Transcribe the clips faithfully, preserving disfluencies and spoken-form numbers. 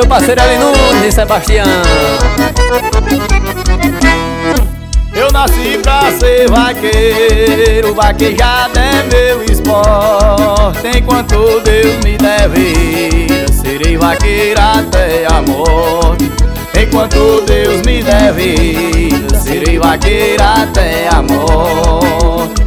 meu parceiro Ali Nunes e Sebastião. Eu nasci pra ser vaqueiro, vaquejada é meu esporte. Enquanto Deus me der vida, serei vaqueiro até a morte. Enquanto Deus me der vida, serei vaqueiro até a morte.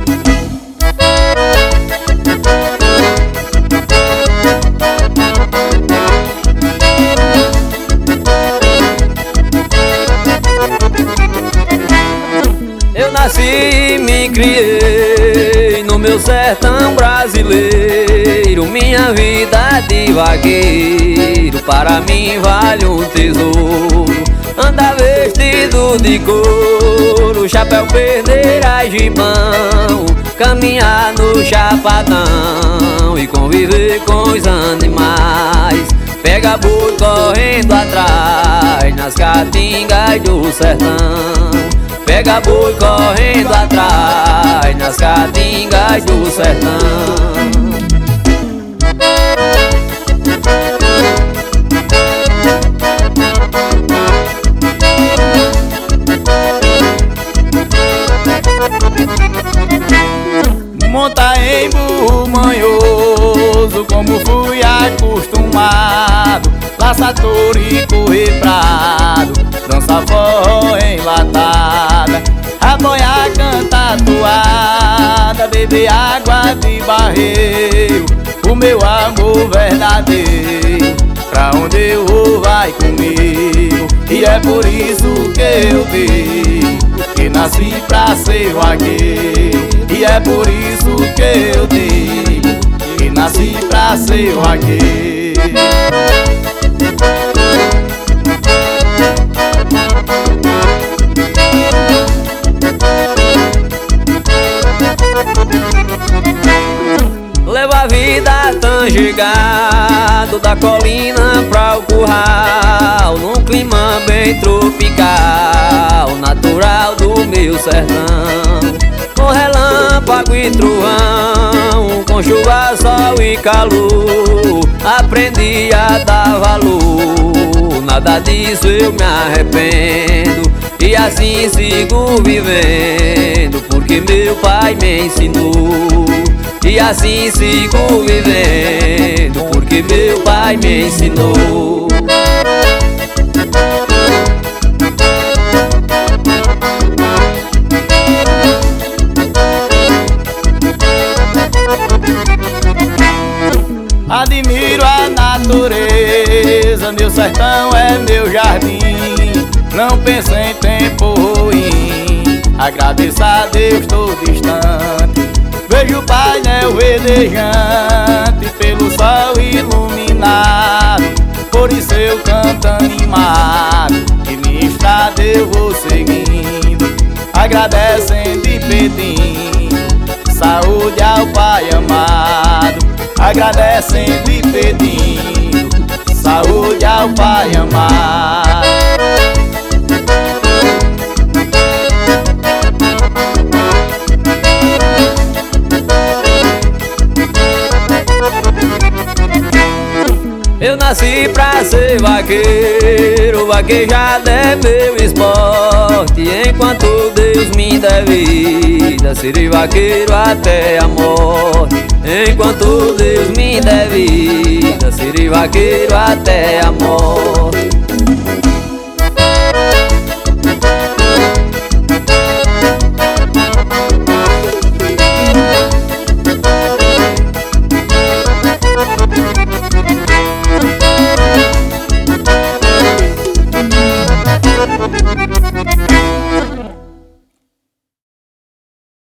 Eu nasci e me criei no meu sertão brasileiro. Minha vida de vaqueiro para mim vale um tesouro. Anda vestido de couro, chapéu, perneira e gibão, caminhar no chapadão e conviver com os animais. Pega boi correndo atrás nas caatingas do sertão. Pega boi correndo atrás nas caatingas do sertão. Monta em burro manhoso, como fui acostumado. Laça touro e correr prado, dança forró enlatada. A boia canta toada, beber água de barreiro. O meu amor verdadeiro, pra onde eu vou vai comigo. E é por isso que eu digo que nasci pra ser vaqueiro. E é por isso que eu digo que nasci pra ser vaqueiro. Levo a vida tanjegado da colina pra o curral, num clima bem tropical, natural do meu sertão. Com relâmpago e trovão, com chuva, sol e calor, aprendi a dar valor. Nada disso eu me arrependo, e assim sigo vivendo, porque meu pai me ensinou. E assim sigo vivendo, porque meu pai me ensinou. Admiro a natureza, meu sertão é meu jardim. Não penso em tempo ruim, agradeço a Deus, estou distante. Vejo o painel verdejante pelo sol iluminado. Por isso eu canto animado, e minha estrada eu vou seguindo, agradecendo e pedindo saúde ao Pai amado. Agradecendo e pedindo saúde ao Pai amado. Eu nasci pra ser vaqueiro, vaquejada é meu esporte. Enquanto Deus me der vida, serei vaqueiro até a morte. Enquanto Deus me der vida, serei vaqueiro até a morte.